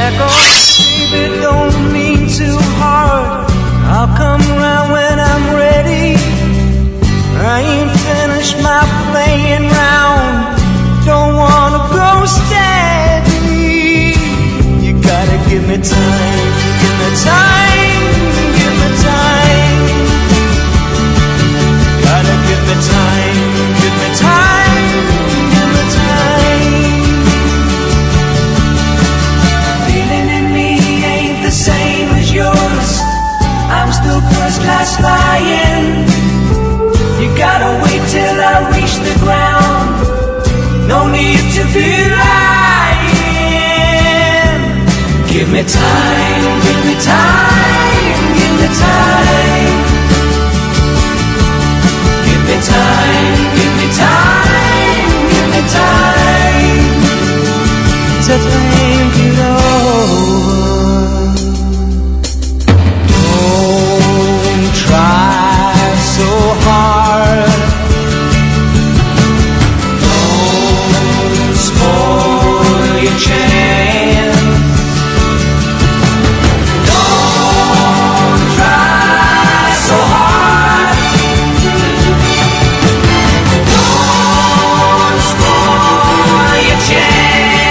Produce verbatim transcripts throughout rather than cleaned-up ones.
Back off, baby, don't mean too hard. I'll come round when I'm ready. I ain't finished my playing round. Don't wanna go steady. You gotta give me time, give me time, give me time. Gotta give me time, give me time, give me time. Feeling in me ain't the same as yours. I'm still first class flying. You gotta wait till I reach the ground. No need to be lying. Give me time, give me time, give me time. Give me time, give me time, give me time to think it over. Don't try so hard. Don't spoil your chance. Don't try so hard. Don't spoil your chance.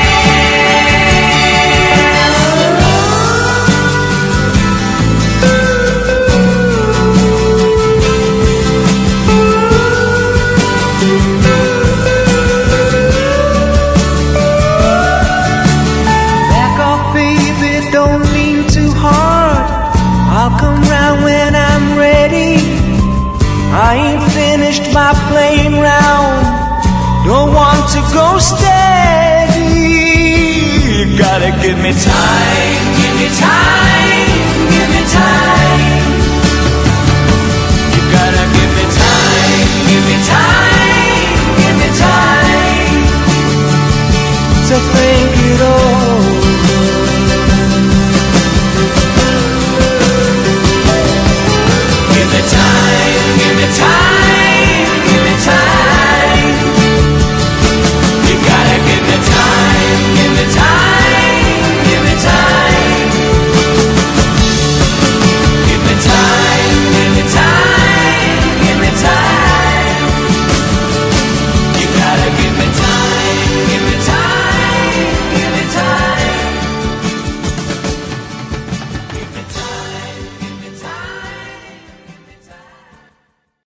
Back off, baby, don't mean too hard. I'll come round when I'm ready. I ain't finished my playing round. Don't want to go steady. You gotta give me time, give me time, give me time. You gotta give me time, give me time, give me time to think it over.